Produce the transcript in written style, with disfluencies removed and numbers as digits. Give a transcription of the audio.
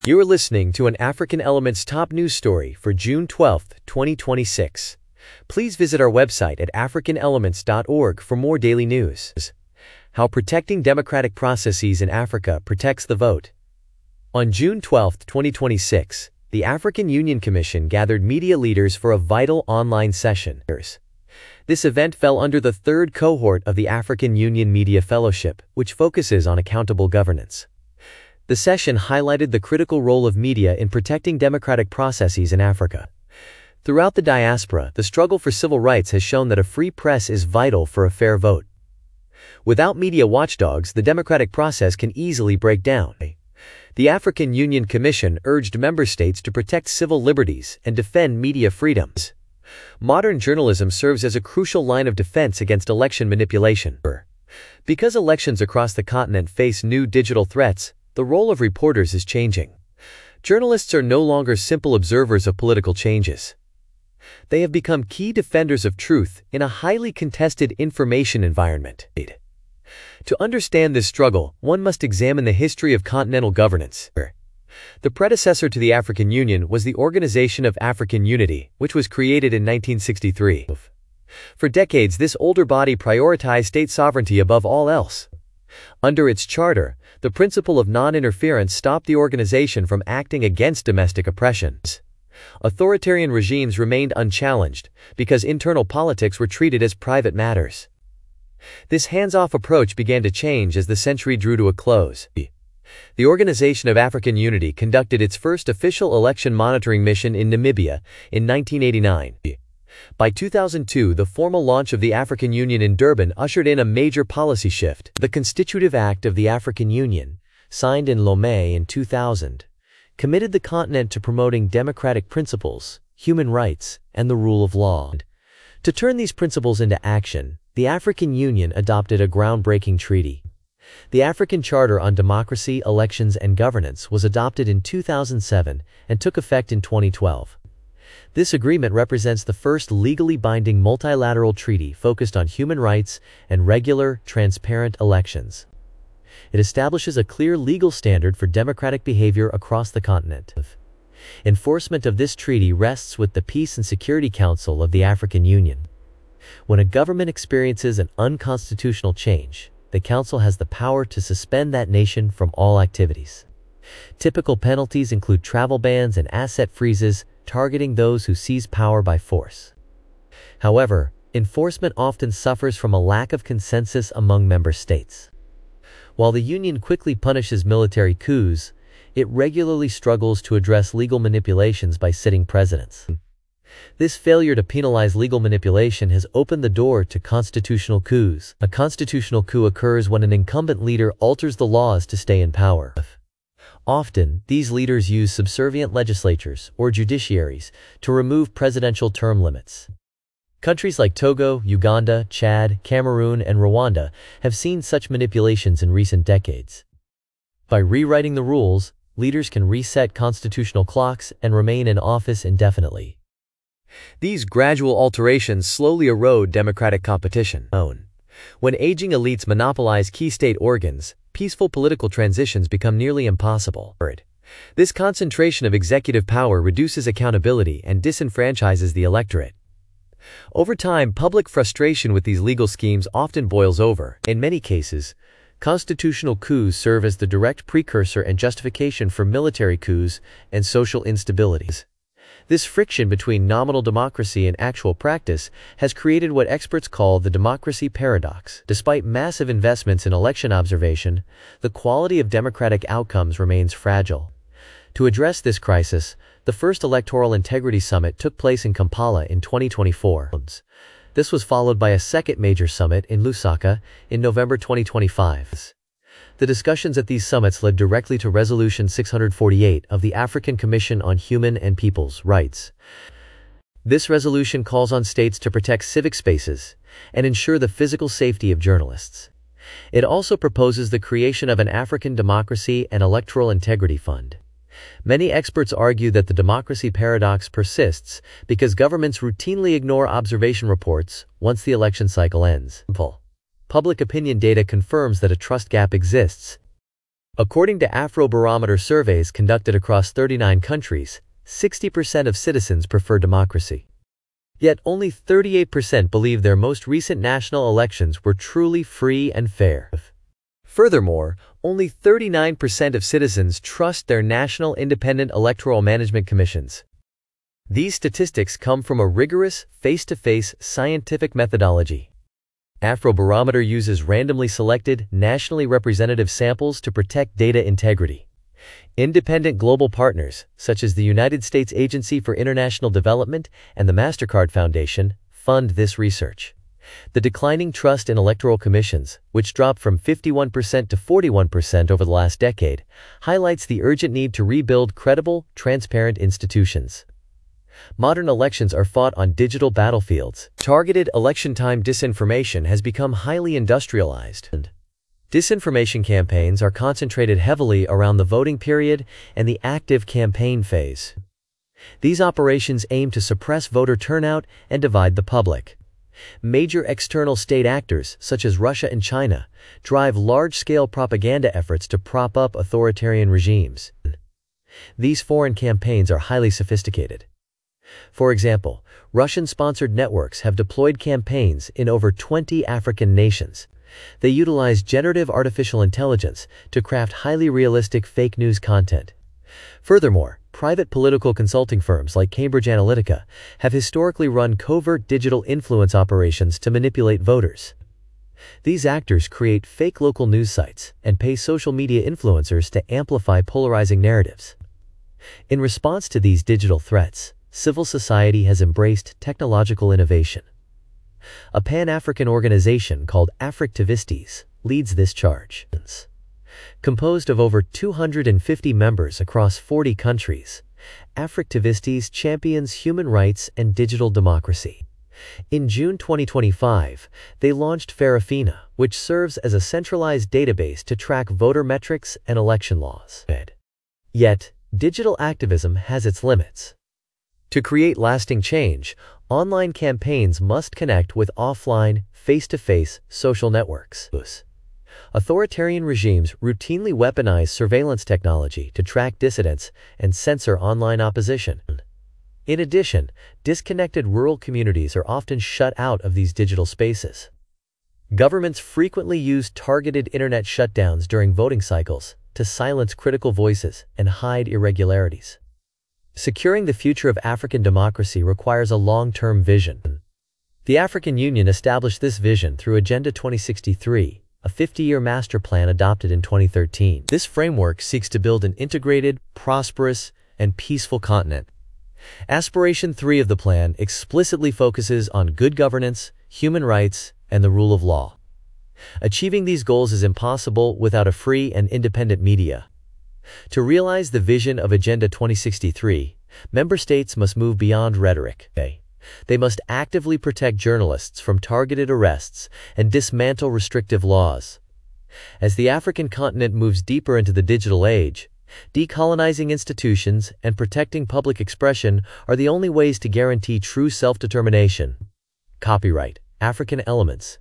You are listening to an African Elements top news story for June 12, 2026. Please visit our website at africanelements.org for more daily news. How protecting democratic processes in Africa protects the vote. On June 12, 2026, the African Union Commission gathered media leaders for a vital online session. This event fell under the third cohort of the African Union Media Fellowship, which focuses on accountable governance. The session highlighted the critical role of media in protecting democratic processes in Africa. Throughout the diaspora, the struggle for civil rights has shown that a free press is vital for a fair vote. Without media watchdogs, the democratic process can easily break down. The African Union Commission urged member states to protect civil liberties and defend media freedoms. Modern journalism serves as a crucial line of defense against election manipulation. Because elections across the continent face new digital threats, the role of reporters is changing. Journalists are no longer simple observers of political changes. They have become key defenders of truth in a highly contested information environment. To understand this struggle, one must examine the history of continental governance. The predecessor to the African Union was the Organization of African Unity, which was created in 1963. For decades, this older body prioritized state sovereignty above all else. Under its charter, the principle of non-interference stopped the organization from acting against domestic oppressions. Authoritarian regimes remained unchallenged because internal politics were treated as private matters. This hands-off approach began to change as the century drew to a close. The Organization of African Unity conducted its first official election monitoring mission in Namibia in 1989. By 2002, the formal launch of the African Union in Durban ushered in a major policy shift. The Constitutive Act of the African Union, signed in Lomé in 2000, committed the continent to promoting democratic principles, human rights, and the rule of law. To turn these principles into action, the African Union adopted a groundbreaking treaty. The African Charter on Democracy, Elections, and Governance was adopted in 2007 and took effect in 2012. This agreement represents the first legally binding multilateral treaty focused on human rights and regular, transparent elections. It establishes a clear legal standard for democratic behavior across the continent. Enforcement of this treaty rests with the Peace and Security Council of the African Union. When a government experiences an unconstitutional change, the Council has the power to suspend that nation from all activities. Typical penalties include travel bans and asset freezes, targeting those who seize power by force. However, enforcement often suffers from a lack of consensus among member states. While the Union quickly punishes military coups, it regularly struggles to address legal manipulations by sitting presidents. This failure to penalize legal manipulation has opened the door to constitutional coups. A constitutional coup occurs when an incumbent leader alters the laws to stay in power. Often, these leaders use subservient legislatures or judiciaries to remove presidential term limits. Countries like Togo, Uganda, Chad, Cameroon, and Rwanda have seen such manipulations in recent decades. By rewriting the rules, leaders can reset constitutional clocks and remain in office indefinitely. These gradual alterations slowly erode democratic competition. When aging elites monopolize key state organs, peaceful political transitions become nearly impossible. This concentration of executive power reduces accountability and disenfranchises the electorate. Over time, public frustration with these legal schemes often boils over. In many cases, constitutional coups serve as the direct precursor and justification for military coups and social instabilities. This friction between nominal democracy and actual practice has created what experts call the democracy paradox. Despite massive investments in election observation, the quality of democratic outcomes remains fragile. To address this crisis, the first Electoral Integrity Summit took place in Kampala in 2024. This was followed by a second major summit in Lusaka in November 2025. The discussions at these summits led directly to Resolution 648 of the African Commission on Human and People's Rights. This resolution calls on states to protect civic spaces and ensure the physical safety of journalists. It also proposes the creation of an African Democracy and Electoral Integrity Fund. Many experts argue that the democracy paradox persists because governments routinely ignore observation reports once the election cycle ends. Public opinion data confirms that a trust gap exists. According to Afrobarometer surveys conducted across 39 countries, 60% of citizens prefer democracy. Yet only 38% believe their most recent national elections were truly free and fair. Furthermore, only 39% of citizens trust their national independent electoral management commissions. These statistics come from a rigorous, face-to-face scientific methodology. Afrobarometer uses randomly selected, nationally representative samples to protect data integrity. Independent global partners, such as the United States Agency for International Development and the MasterCard Foundation, fund this research. The declining trust in electoral commissions, which dropped from 51% to 41% over the last decade, highlights the urgent need to rebuild credible, transparent institutions. Modern elections are fought on digital battlefields. Targeted election-time disinformation has become highly industrialized. Disinformation campaigns are concentrated heavily around the voting period and the active campaign phase. These operations aim to suppress voter turnout and divide the public. Major external state actors, such as Russia and China, drive large-scale propaganda efforts to prop up authoritarian regimes. These foreign campaigns are highly sophisticated. For example, Russian-sponsored networks have deployed campaigns in over 20 African nations. They utilize generative artificial intelligence to craft highly realistic fake news content. Furthermore, private political consulting firms like Cambridge Analytica have historically run covert digital influence operations to manipulate voters. These actors create fake local news sites and pay social media influencers to amplify polarizing narratives. In response to these digital threats, civil society has embraced technological innovation. A Pan-African organization called Africtivistes leads this charge. Composed of over 250 members across 40 countries, Africtivistes champions human rights and digital democracy. In June 2025, they launched Farafina, which serves as a centralized database to track voter metrics and election laws. Yet, digital activism has its limits. To create lasting change, online campaigns must connect with offline, face-to-face social networks. Authoritarian regimes routinely weaponize surveillance technology to track dissidents and censor online opposition. In addition, disconnected rural communities are often shut out of these digital spaces. Governments frequently use targeted internet shutdowns during voting cycles to silence critical voices and hide irregularities. Securing the future of African democracy requires a long-term vision. The African Union established this vision through Agenda 2063, a 50-year master plan adopted in 2013. This framework seeks to build an integrated, prosperous, and peaceful continent. Aspiration 3 of the plan explicitly focuses on good governance, human rights, and the rule of law. Achieving these goals is impossible without a free and independent media. To realize the vision of Agenda 2063, member states must move beyond rhetoric. They must actively protect journalists from targeted arrests and dismantle restrictive laws. As the African continent moves deeper into the digital age, decolonizing institutions and protecting public expression are the only ways to guarantee true self-determination. Copyright African Elements.